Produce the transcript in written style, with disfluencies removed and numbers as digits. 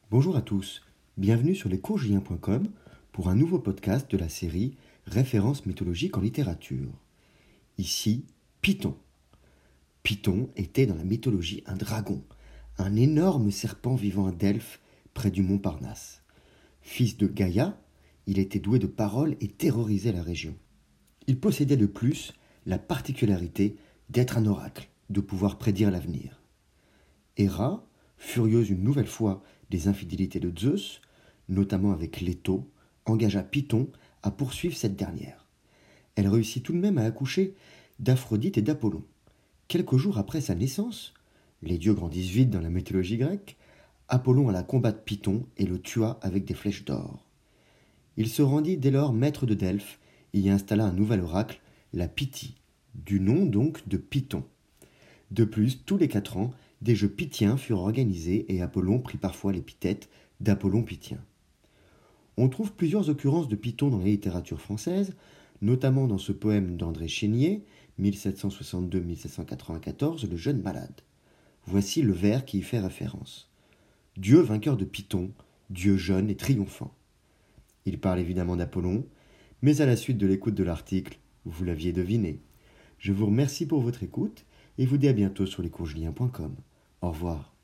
Bonjour à tous, bienvenue sur lescoursjulien.com pour un nouveau podcast de la série Références mythologiques en littérature. Ici, Python. Python était dans la mythologie un dragon, un énorme serpent vivant à Delphes, près du mont Parnasse. Fils de Gaïa, il était doué de parole et terrorisait la région. Il possédait de plus la particularité d'être un oracle, de pouvoir prédire l'avenir. Héra, furieuse une nouvelle fois des infidélités de Zeus, notamment avec Leto, engagea Python à poursuivre cette dernière. Elle réussit tout de même à accoucher d'Aphrodite et d'Apollon. Quelques jours après sa naissance, les dieux grandissent vite dans la mythologie grecque, Apollon alla combattre Python et le tua avec des flèches d'or. Il se rendit dès lors maître de Delphes et y installa un nouvel oracle, la Pythie, du nom donc de Python. De plus, tous les 4 ans, des jeux pythiens furent organisés et Apollon prit parfois l'épithète d'Apollon pythien. On trouve plusieurs occurrences de Python dans la littérature française, notamment dans ce poème d'André Chénier, 1762-1794, Le jeune malade. Voici le vers qui y fait référence. Dieu vainqueur de Python, Dieu jeune et triomphant. Il parle évidemment d'Apollon, mais à la suite de l'écoute de l'article, vous l'aviez deviné. Je vous remercie pour votre écoute et vous dis à bientôt sur lescoursjulien.com. Au revoir.